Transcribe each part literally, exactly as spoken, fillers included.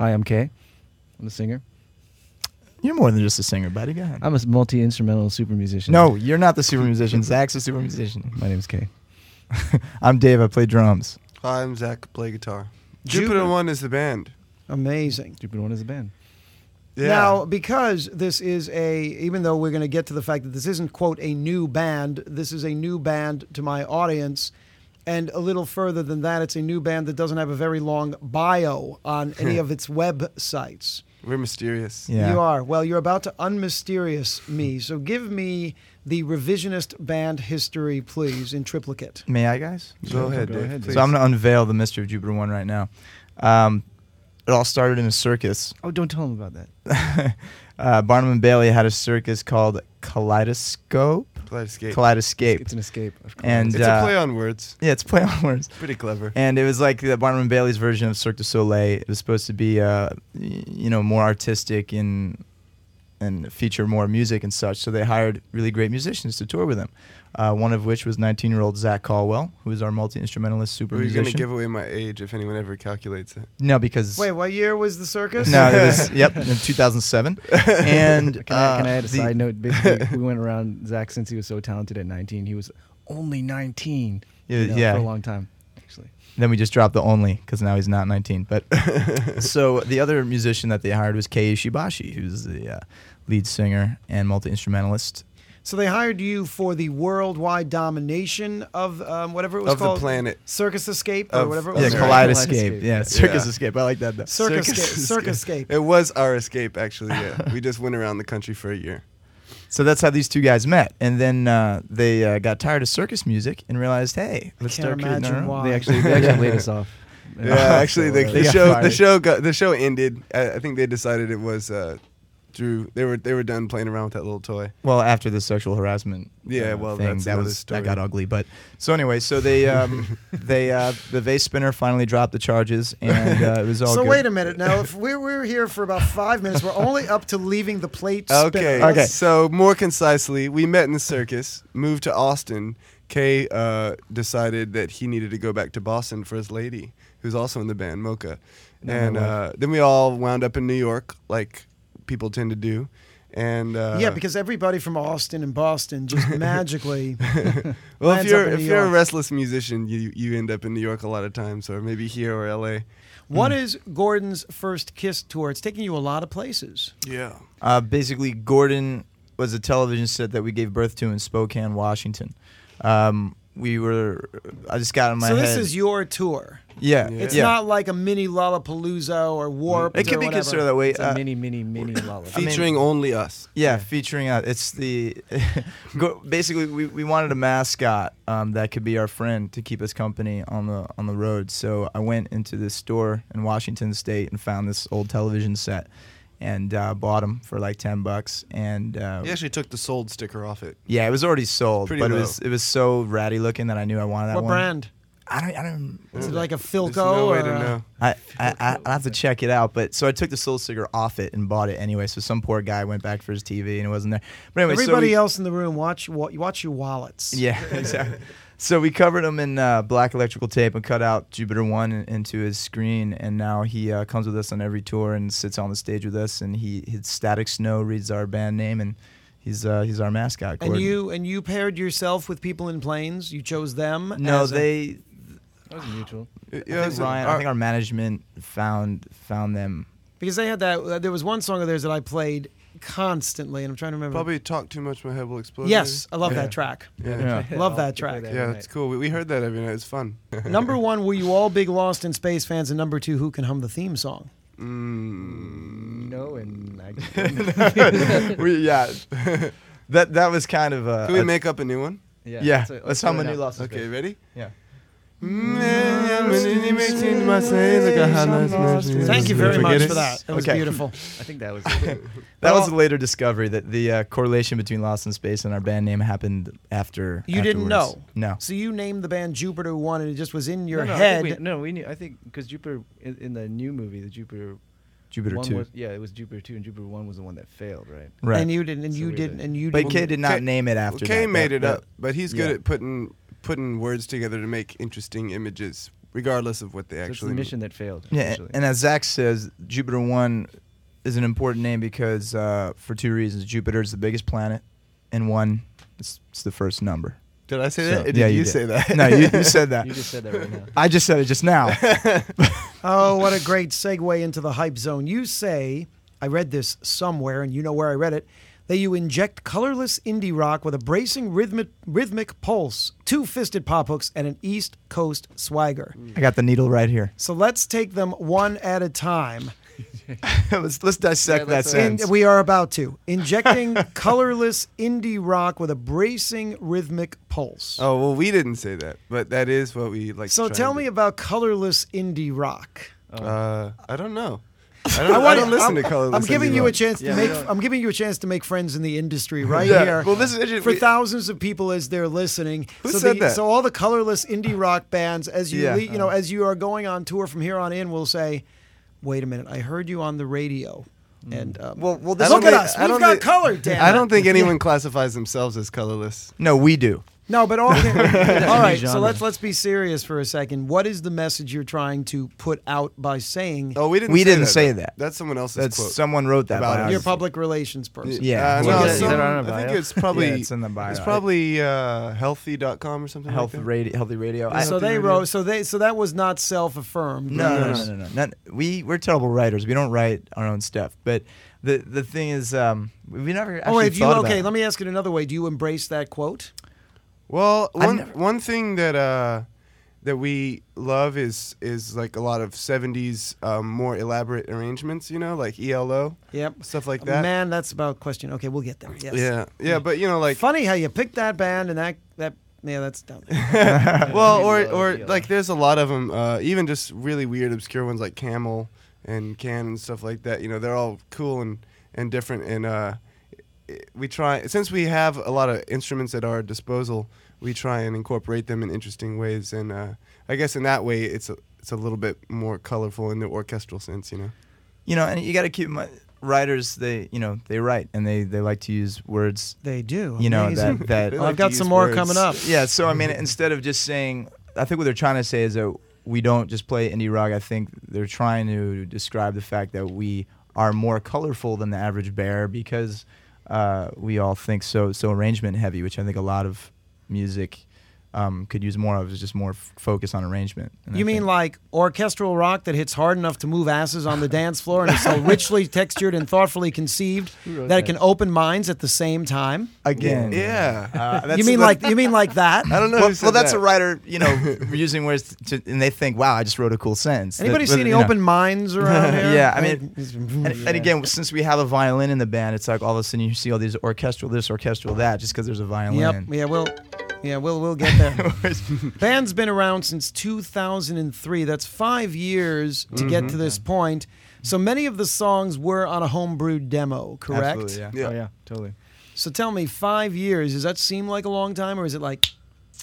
Hi, I'm Kay. I'm a singer. You're more than just a singer, buddy. Go ahead. I'm a multi-instrumental super musician. No, you're not the super musician. Zach's a super musician. My name's Kay. I'm Dave. I play drums. Hi, I'm Zach. Play guitar. Jupiter- Jupiter One is the band. Amazing. Jupiter One is a band. Yeah. Now, because this is a, even though we're going to get to the fact that this isn't, quote, a new band, this is a new band to my audience. And a little further than that, it's a new band that doesn't have a very long bio on any of its websites. We're mysterious. Yeah. You are. Well, you're about to unmysterious me. So give me the revisionist band history, please, in triplicate. May I, guys? Go ahead, Go Dave. ahead, please. So I'm going to unveil the mystery of Jupiter One right now. Um, it all started in a circus. Oh, don't tell him about that. uh, Barnum and Bailey had a circus called Kaleidoscope. Kaleidoscape. Kaleidoscape. It's an escape. Of course. And It's uh, a play on words. Yeah, it's a play on words. Pretty clever. And it was like the Barnum and Bailey's version of Cirque du Soleil. It was supposed to be, uh, y- you know, more artistic and and feature more music and such. So they hired really great musicians to tour with them. Uh, one of which was nineteen-year-old Zach Caldwell, who is our multi-instrumentalist super We're musician. going to give away my age if anyone ever calculates it. no, because Wait, what year was the circus? no, it was yep in two thousand seven. And Can I, can I uh, add a the- side note? Basically, we went around Zach since he was so talented at nineteen. He was only nineteen. Yeah, you know, yeah. for a long time, actually. Then we just dropped the only because now he's not nineteen. But so the other musician that they hired was Kei Ishibashi, who's the uh, lead singer and multi-instrumentalist. So they hired you for the worldwide domination of um, whatever it was Of the called? planet. Circus Escape or Of- whatever it Yeah, was. Okay. Kaleidoscape. Kaleidoscape. Yeah, Yeah. Circus Yeah. Escape. I like that. Though. Circus Circus Escape. Circus Escape. It was our escape, actually, yeah. We just went around the country for a year. So that's how these two guys met, and then uh, they uh, got tired of circus music and realized, hey, let's can't start creating our imagine own. why. They actually, they actually laid us off. Yeah, actually, the, They the got show the fired. show got the show ended. I, I think they decided it was uh, Drew. They were they were done playing around with that little toy. Well, after the sexual harassment, Yeah, uh, well, thing, that's that another was story. that got ugly. But so anyway, so they um, they uh, the vase spinner finally dropped the charges, and uh, it was all So good. wait a minute. Now, if we're, we're here for about five minutes, we're only up to leaving the plate Okay. spinner. Okay. So more concisely, we met in the circus, moved to Austin. Kay uh, decided that he needed to go back to Boston for his lady, who's also in the band, Mocha. Not my And wife. uh, then we all wound up in New York, like people tend to do. And uh, Yeah, because everybody from Austin and Boston just magically. well, lands if you're up in if New you're a York. restless musician, you you end up in New York a lot of times, or maybe here or L A. What is Gordon's first Kiss tour? It's taking you a lot of places. Yeah. Uh, basically, Gordon was a television set that we gave birth to in Spokane, Washington. Um, we were. I just got in my so head. this is your tour. yeah, Yeah. It's yeah. not like a mini Lollapalooza or Warped. It could or be whatever. considered that way. It's a Uh, mini, mini, mini Lollapalooza. mean- Featuring only us. Yeah, featuring uh, it's the go, basically we, we wanted a mascot um, that could be our friend to keep us company on the on the road. So I went into this store in Washington State and found this old television set and uh, bought them for like ten bucks. And uh, He actually took the sold sticker off it. yeah, it was already sold, Pretty but it low. was it was so ratty looking that I knew I wanted that What one. brand? I don't I don't. Is it like a There's Philco no way or to a- know. I, I, I I'll have to check it out, but so I took the soul sticker off it and bought it anyway. So some poor guy went back for his T V and it wasn't there. But anyway, so Everybody we- else in the room, watch wa- watch your wallets. Yeah, exactly. So we covered him in uh, black electrical tape and cut out Jupiter One in, into his screen, and now he uh, comes with us on every tour and sits on the stage with us. And he his Static Snow reads our band name, and he's uh, he's our mascot. And Gordon. you and you paired yourself with people in planes. You chose them. No, as a- they. That was mutual. Yeah, I think so Ryan. our- I think our management found found them. because they had that. Uh, there was one song of theirs that I played constantly, and I'm trying to remember. Probably talk too much, my head will explode. Yes, I love Yeah. that track. Yeah. Yeah. Love that I'll play track. every Yeah, night. it's cool. We, we heard that every night. It's fun. Number one, were you all big Lost in Space fans? And number two, who can hum the theme song? Mm. No, and I. we, yeah, that that was kind of a. Can we a- make up a new one? Yeah, Yeah, let's, let's let's hum do a it new now. Lost in Okay, Space. ready? Yeah. Thank you very Forget much it. for that. That was Okay. beautiful. I think that was. That was a later discovery that the uh, correlation between Lost in Space and our band name happened after. You didn't afterwards. know? No. So you named the band Jupiter One, and it just was in your no, no, I head. think we, no, we knew. I think because Jupiter in, in the new movie, the Jupiter Jupiter one two. was yeah, it was Jupiter two, and Jupiter one was the one that failed, right? Right. And you didn't. And So you we didn't. did. And you but didn't. Kay did not Kay- name it after Kay that. made That- it that- up, but he's good yeah. at putting putting words together to make interesting images regardless of what they So it's actually the mean. mission that failed. Yeah, essentially. and as Zach says, Jupiter One is an important name because uh, for two reasons: Jupiter is the biggest planet, and one, it's, it's the first number. Did I say So- that? Or did yeah, you, you did. say that? No, you, you said that. You just said that right now. I just said it just now. Oh, what a great segue into the hype zone. You say, I read this somewhere, and you know where I read it, that you inject colorless indie rock with a bracing rhythmic, rhythmic pulse, two-fisted pop hooks, and an East Coast swagger. I got the needle right here. So let's take them one at a time. let's let's dissect Yeah, that let's, uh, And sentence. we are about to. Injecting colorless indie rock with a bracing rhythmic pulse. Oh well, we didn't say that, but that is what we like. so to try tell and me do. about colorless indie rock. Uh, I don't know. I don't, I want- don't listen I'm, to colorless. I'm giving indie you a rock. chance to Yeah, make. we don't- I'm giving you a chance to make friends in the industry right Yeah. here. Well, this is interesting. for We- thousands of people as they're listening. Who so said the, that? So all the colorless indie rock bands, as you Yeah. le- you know, as you are going on tour from here on in, will say, "Wait a minute, I heard you on the radio." And um, well, well, I this look don't at think- us. I We've don't got think- color. Damn. I it. don't think anyone classifies themselves as colorless. no, we do. No, but all, all right. So genre. let's let's be serious for a second. What is the message you're trying to put out by saying Oh, we didn't. We say didn't that, say though. that. That's someone else's That's quote. someone wrote that. About by us. us. your public relations person? Yeah. Uh, Well, no, is some- that on our I think bio? it's probably Yeah, it's in the bio. It's probably uh, healthy dot com or something. health like that. radio. Healthy radio. I- So they wrote. So they. So that was not self-affirmed. No, no, Yes. no, no, no. Not, we we're terrible writers. We don't write our own stuff. But the the thing is, um, we never. Actually Oh, wait, if you thought about okay, it. let me ask it another way. Do you embrace that quote? Well, I've one never- one thing that uh, that we love is is like a lot of seventies um, more elaborate arrangements. You know, like E L O Yep. stuff like that. Man, that's about question. Okay, we'll get there. Yes. Yeah, yeah, but you know, like Funny how you picked that band and that that. Yeah, that's dumb. well, or E L O, or E L O. like there's a lot of them, uh, even just really weird, obscure ones like Camel and Can and stuff like that. You know, they're all cool and and different. And uh, we try, since we have a lot of instruments at our disposal, we try and incorporate them in interesting ways. And uh, I guess in that way, it's a it's a little bit more colorful in the orchestral sense. You know. You know, and you got to keep in mind, writers. They you know they write and they they like to use words. They do. You know Amazing. that that. They Well, like I've to got use some more words. coming up. Yeah, so I mean, instead of just saying, I think what they're trying to say is that we don't just play indie rock. I think they're trying to describe the fact that we are more colorful than the average bear because uh, we all think so so arrangement heavy, which I think a lot of music um, could use more of, is just more f- focus on arrangement. And I You mean think- like orchestral rock that hits hard enough to move asses on the dance floor and is so richly textured and thoughtfully conceived Who wrote that it that? can open minds at the same time? again? Yeah. Uh, that's- You mean that- like you mean like that? I don't know. Well, who said well, that's that. a writer, you know, using words to, and they think, "Wow, I just wrote a cool sentence." Anybody That- see but, any you know, open minds around here? Yeah, I mean, mean, And, and again, since we have a violin in the band, it's like all of a sudden you see all these orchestral this, orchestral that, just because there's a violin. yep, yeah, we'll, yeah, we'll we'll get there. Band's been around since two thousand three. That's five years to get to this point. So many of the songs were on a homebrewed demo, correct? Absolutely, yeah. Yeah. Oh yeah, totally. So tell me, five years, does that seem like a long time, or is it like,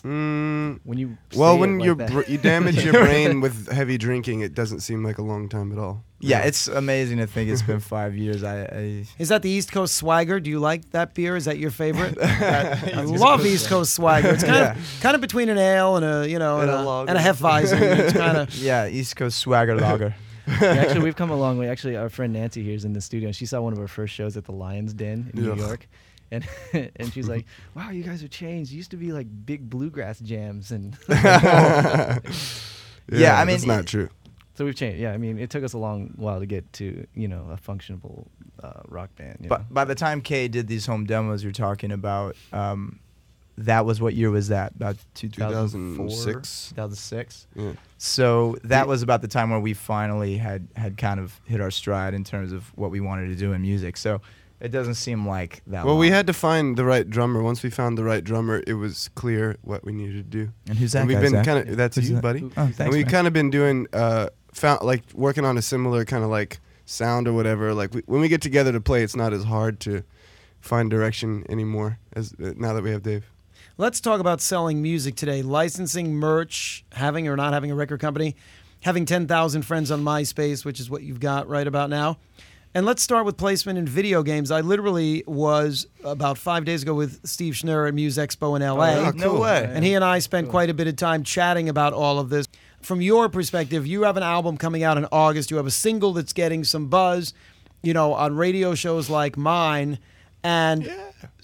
Mm, When you well, say it when like you that. br- you damage your brain with heavy drinking, it doesn't seem like a long time at all. Yeah, it's amazing to think it's been five years. I, I is that the East Coast Swagger? Do you like that beer? Is that your favorite? I love East Coast Swagger. It's kind Yeah. of kind of between an ale and a you know And and, a a, lager. and a Hefeweizen. It's kind of yeah, East Coast swagger lager. Yeah, actually, we've come a long way. Actually, our friend Nancy here is in the studio, and she saw one of our first shows at the Lions Den in Ugh. New York. And and she's like, "Wow, you guys are changed. It used to be like big bluegrass jams." And yeah, Yeah, I mean, that's not true. so we've changed. Yeah, I mean, it took us a long while to get to, you know, a functionable uh, rock band. You know? But by the time Kay did these home demos you're talking about, um, that was what year was that? About two thousand four? two thousand six. two thousand six. Yeah. So that was about the time where we finally had, had kind of hit our stride in terms of what we wanted to do in music. So it doesn't seem like that Well, we long. had to find the right drummer. Once we found the right drummer, it was clear what we needed to do. And who's that And we've guy, been Zach? kind of that's Who's you, that? buddy. Who- Oh, who's thanks, and we've man. kind of been doing uh, found like working on a similar kind of like sound or whatever. Like we, when we get together to play, it's not as hard to find direction anymore as uh, now that we have Dave. Let's talk about selling music today. Licensing, merch, having or not having a record company, having ten thousand friends on MySpace, which is what you've got right about now. And let's start with placement in video games. I literally was about five days ago with Steve Schnurr at Muse Expo in L A. Oh, No cool. way. And he and I spent quite a bit of time chatting about all of this. from your perspective, you have an album coming out in August. You have a single that's getting some buzz, you know, on radio shows like mine. And Yeah.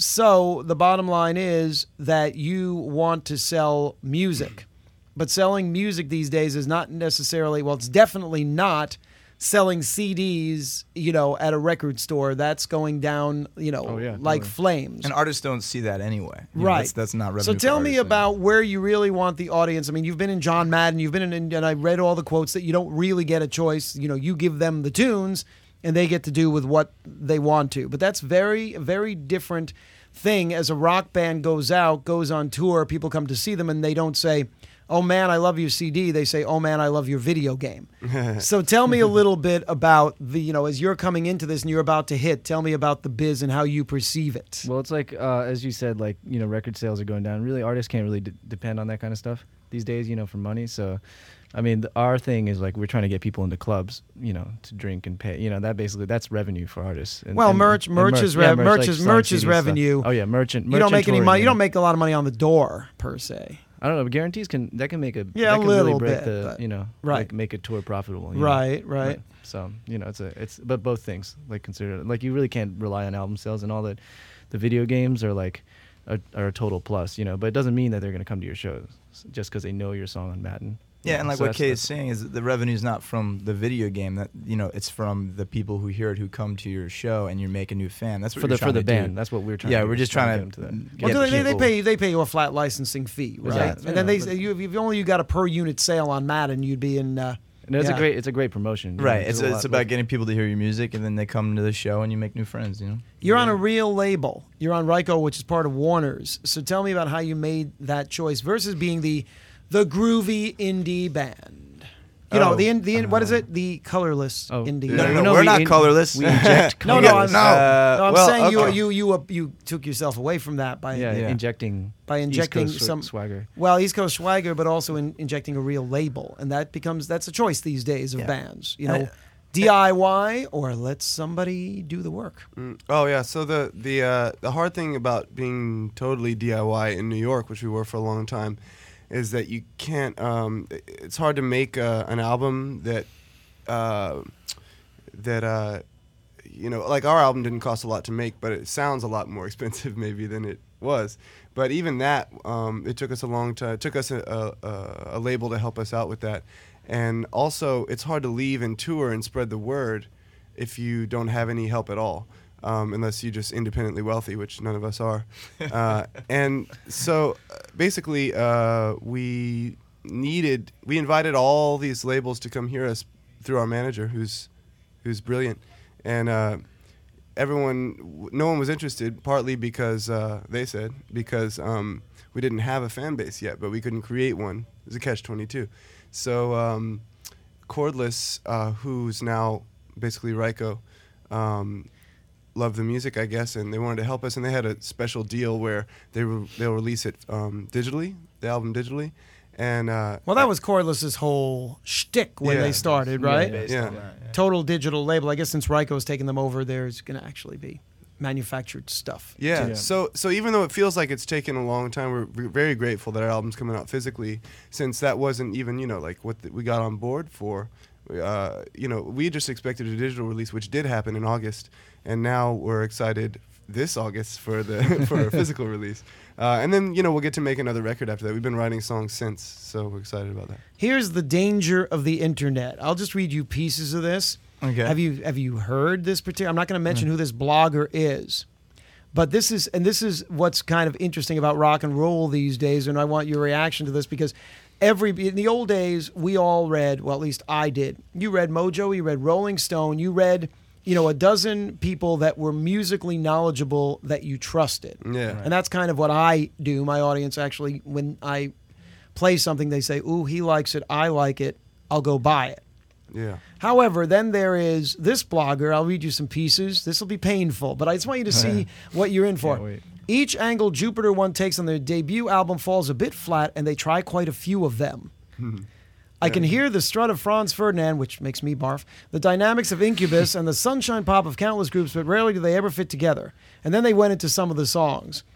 so the bottom line is that you want to sell music. But selling music these days is not necessarily, well, it's definitely not selling C Ds, you know, at a record store. That's going down, you know, Oh, yeah, like totally. flames. And artists don't see that anyway. You know, Right. That's, that's not revenue. So for tell me artists about where you really want the audience. I mean, you've been in John Madden, you've been in, and I read all the quotes that you don't really get a choice. You know, you give them the tunes, and they get to do with what they want to. But that's very, very different thing. As a rock band goes out, goes on tour, people come to see them, and they don't say, "Oh man, I love your C D." They say, "Oh man, I love your video game." So tell me a little bit about the, you know, as you're coming into this and you're about to hit, tell me about the biz and how you perceive it. Well, it's like, uh, as you said, like, you know, record sales are going down. Really, artists can't really d- depend on that kind of stuff these days, you know, for money. So, I mean, the, our thing is, like, we're trying to get people into clubs, you know, to drink and pay. You know, that basically, that's revenue for artists. And, Well, and- merch- and merch is yeah, rev- merch like is- selling merch is C Ds stuff. revenue. Oh, yeah, merchant. You don't merchant make any touring, money. You know. don't make a lot of money on the door, per se. I don't know. But guarantees can that can make a Yeah, that a can little really break bit, the but- you know Right. like make a tour profitable. you know? Right, right. So you know it's a it's but both things like consider like you really can't rely on album sales and all that. The video games are like are, are a total plus, you know, but it doesn't mean that they're going to come to your shows just because they know your song on Madden. Yeah, and like So what that's- Kay is that's- saying is that the revenue is not from the video game. That you know, it's from the people who hear it, who come to your show, and you make a new fan. That's what for you're the for trying the to band. do. That's what we're trying. Yeah, to do, we're just trying trying to to get them to get Well, do they, they people- pay they pay you a flat licensing fee, right? Right. And then they Yeah. you if only you got a per unit sale on Madden, you'd be in. Uh, And it's yeah. a great it's a great promotion. you know, Right. there's It's a it's lot- about like- getting people to hear your music, and then they come to the show, and you make new friends. You know. You're on a real label. You're on Ryko, which is part of Warner's. So tell me about how you made that choice versus being the the groovy indie band. You know, Oh, the in, the in, what is it? The colorless Oh, indie. No, no, band. no, no, we're we not in- colorless. we inject No, no, I'm, colorless. No, no, I'm well, saying you okay. you you uh, you took yourself away from that by yeah, Yeah. injecting by East injecting Coast sw- some swagger. well East Coast swagger, but also in, injecting a real label, and that becomes that's a choice these days of Yeah. bands. You know, I- D I Y or let somebody do the work. Mm. Oh yeah. So the the uh, the hard thing about being totally D I Y in New York, which we were for a long time, is that you can't. Um, i- it's hard to make uh, an album that uh, that uh, you know, like our album didn't cost a lot to make, but it sounds a lot more expensive maybe than it was. But even that, um, it took us a long time. It took us a, a, a label to help us out with that. And also, it's hard to leave and tour and spread the word if you don't have any help at all, um, unless you're just independently wealthy, which none of us are. Uh, and so, uh, basically, uh, we needed, we invited all these labels to come hear us through our manager, who's who's brilliant, and uh, everyone, no one was interested. Partly because uh, they said because um, we didn't have a fan base yet, but we couldn't create one. It was a catch twenty-two. So um, Cordless, uh, who's now basically Ryko, um, loved the music, I guess, and they wanted to help us. And they had a special deal where they re- they'll release it um, digitally, the album digitally. And uh, Well, that was Cordless's whole shtick when Yeah. they started, Yeah, right? Based Yeah. on that, yeah. Total digital label. I guess since Ryko's taken them over, there's going to actually be manufactured stuff. Yeah. Yeah. So so even though it feels like it's taken a long time, we're we're very grateful that our album's coming out physically, since that wasn't even, you know, like what the, we got on board for. Uh, you know, we just expected a digital release, which did happen in August, and now we're excited this August for the for a physical release. Uh, and then, you know, we'll get to make another record after that. We've been writing songs since, so we're excited about that. Here's the danger of the internet. I'll just read you pieces of this. Okay. Have you have you heard this particular? I'm not going to mention who this blogger is, but this is and this is what's kind of interesting about rock and roll these days. And I want your reaction to this because every in the old days we all read. Well, at least I did. You read Mojo. You read Rolling Stone. You read, you know, a dozen people that were musically knowledgeable that you trusted. Yeah. And that's kind of what I do. My audience actually, when I play something, they say, "Ooh, he likes it. I like it. I'll go buy it." Yeah. However, then there is this blogger. I'll read you some pieces. This will be painful, but I just want you to see what you're in for. Can't wait. Each angle Jupiter One takes on their debut album falls a bit flat, and they try quite a few of them. I can hear the strut of Franz Ferdinand, which makes me barf, the dynamics of Incubus, and the sunshine pop of countless groups, but rarely do they ever fit together. And then they went into some of the songs.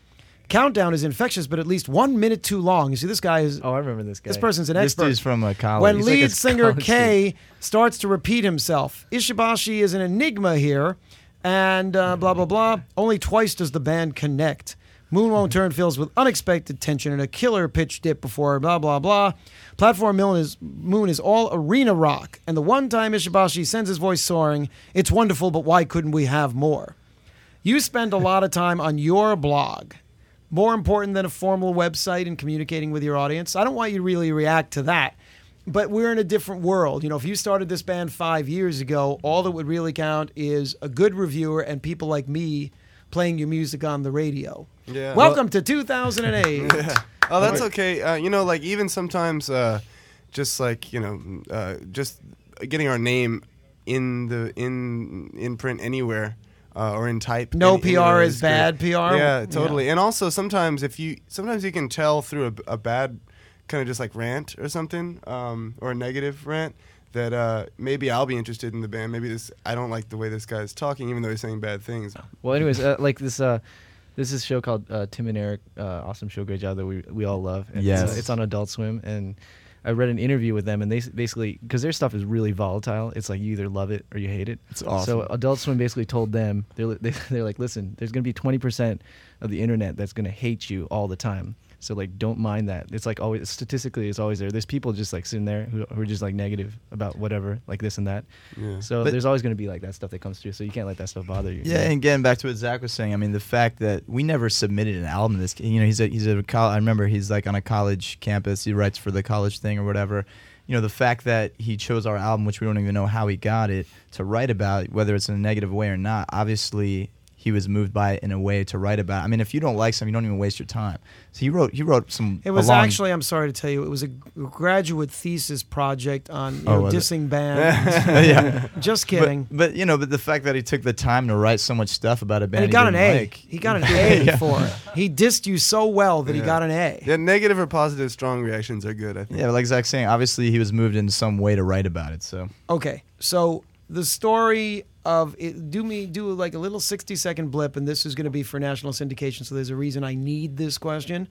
Countdown is infectious, but at least one minute too long. You see, this guy is. Oh, I remember this guy. This person's an This expert. dude's from a college. When He's like lead a singer college Kay starts to repeat himself, Ishibashi is an enigma here, and uh, blah, blah, blah. Only twice does the band connect. Moon Won't Turn fills with unexpected tension and a killer pitch dip before blah, blah, blah. Platform Moon is, Moon is all arena rock, and the one time Ishibashi sends his voice soaring, it's wonderful, but why couldn't we have more? You spend a lot of time on your blog. More important than a formal website and communicating with your audience. I don't want you to really react to that, but we're in a different world. You know, if you started this band five years ago, all that would really count is a good reviewer and people like me playing your music on the radio. Yeah. Welcome to two thousand eight. Yeah. Oh, that's okay. Uh, you know, like even sometimes, uh, just like you know, uh, just getting our name in the in in print anywhere. Uh, or in type. No any- P R anywhere is bad great. P R? Yeah, totally. And also sometimes if you sometimes you can tell through a, a bad kind of just like rant or something, um, or a negative rant that uh, maybe I'll be interested in the band. Maybe this I don't like the way this guy's talking, even though he's saying bad things. Well, anyways, uh, like this, uh, this is a show called uh, Tim and Eric. Uh, awesome show, great job that we we all love. And Yes. it's, uh, it's on Adult Swim, and I read an interview with them, and they s- basically because their stuff is really volatile. It's like you either love it or you hate it. It's awesome. So Adult Swim basically told them they're li- they, they're like, listen, there's gonna be twenty percent of the internet that's gonna hate you all the time. So like, don't mind that. It's like always statistically, it's always there. There's people just like sitting there who, who are just like negative about whatever, like this and that. Yeah. So But- there's always going to be like that stuff that comes through. So you can't let that stuff bother you. Yeah, and getting back to what Zach was saying, I mean, the fact that we never submitted an album. This, you know, he's a he's a col- I remember he's like on a college campus. He writes for the college thing or whatever. You know, the fact that he chose our album, which we don't even know how he got it, to write about, whether it's in a negative way or not. Obviously, he was moved by it in a way to write about. I mean, if you don't like something, you don't even waste your time. So he wrote he wrote some. It was a long- actually, I'm sorry to tell you, it was a g- graduate thesis project on you Oh, know, was it? dissing bands. yeah. Just kidding. But, but you know, but the fact that he took the time to write so much stuff about a band, and he got an didn't A. like. He got an A Yeah. for it. He dissed you so well that he Yeah. got an A. Yeah, negative or positive, strong reactions are good. I think. Yeah, but like Zach's saying, obviously he was moved into some way to write about it. So Okay, so the story of it, do me do like a little sixty second blip, and this is going to be for national syndication. So there's a reason I need this question.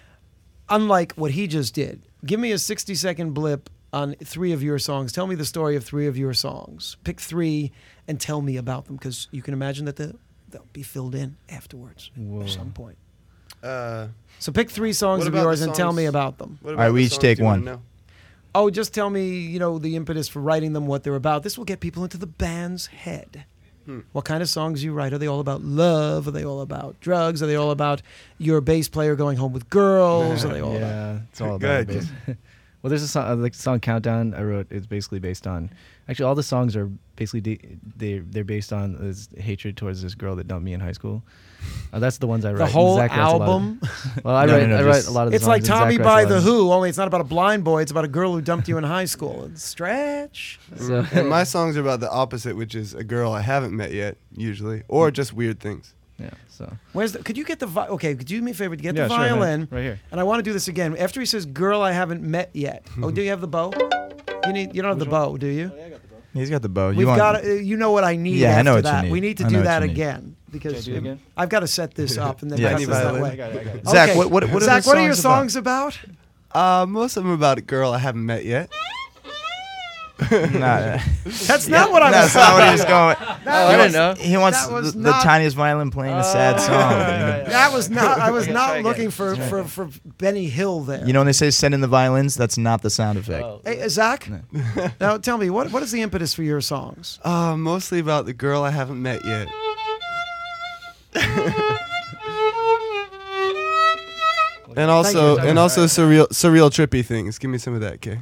Unlike what he just did, give me a sixty second blip on three of your songs. Tell me the story of three of your songs. Pick three and tell me about them, because you can imagine that the, they'll be filled in afterwards Whoa. at some point. Uh, So pick three songs What of about yours the and tell songs- me about them. what All right, about we the each songs take you wanna one. know? Oh, just tell me, you know, the impetus for writing them, what they're about. This will get people into the band's head. Hmm. What kind of songs you write? Are they all about love? Are they all about drugs? Are they all about your bass player going home with girls? Are they all about... Yeah, it's all Go about ahead, bass. Well, there's a song, uh, like song Countdown I wrote. It's basically based on. Actually, all the songs are basically de- they they're based on this hatred towards this girl that dumped me in high school. Uh, that's the ones I write. The and whose Zach writes a lot of- album? well, I No, write no, no, I write just- a lot of. The It's like songs, and Tommy Zach by writes a the lot of- Who, only it's not about a blind boy. It's about a girl who dumped you in high school. It's stretch. So, And my songs are about the opposite, which is a girl I haven't met yet, usually, or just weird things. yeah. So. Where's the? Could you get the? Vi- okay, could you do me a favor? Get Yeah, the sure, man. violin. Right here. And I want to do this again. After he says "girl I haven't met yet." Oh, do you have the bow? You need. You don't have the bow, do you? he's got the bow. You We've want, got. To, you know what I need. Yeah, I after know what you that. need. We need to I know do what that you need. again because Can I do it again? I've got to set this up and then Yeah, cut any this that violin. way. I got it. I got it. Zach, Okay. what what what are Zach, the what are your songs songs about? Uh, most of them are about a girl I haven't met yet. about? Nah, That's not what I was. that's not what he was going. Oh, I didn't know. He wants That was the, the not- tiniest violin playing a sad Oh, song. right, right, That was not. I was Try not again. looking for, for, for Benny Hill there. You know when they say send in the violins, that's not the sound effect. Oh. Hey, uh, Zach. Now tell me what what is the impetus for your songs? Uh, mostly about the girl I haven't met yet. And also, Thank you. and also surreal, surreal, trippy things. Give me some of that, Kay.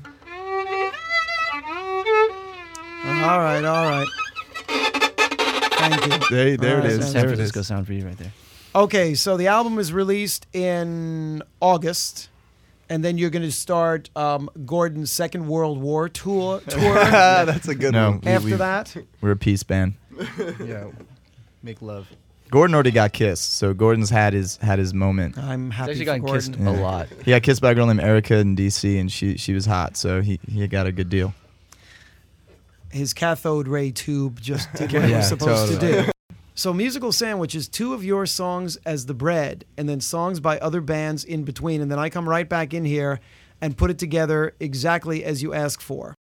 All right, all right. Thank you. There, there All right, it is. San San There it is. Francisco sound for you right there. Okay, so the album is released in August, and then you're going to start um, Gordon's Second World War tour. Tour That's a good No. one. We- after we- that. We're a peace band. Yeah. Make love. Gordon already got kissed, so Gordon's had his had his moment. I'm He's happy actually for gotten Gordon. kissed Yeah. a lot. He got kissed by a girl named Erica in D C, and she she was hot, so he, he got a good deal. His cathode ray tube just did what it Yeah, was supposed to totally. do. So Musical Sandwich is two of your songs as the bread, and then songs by other bands in between, and then I come right back in here and put it together exactly as you ask for.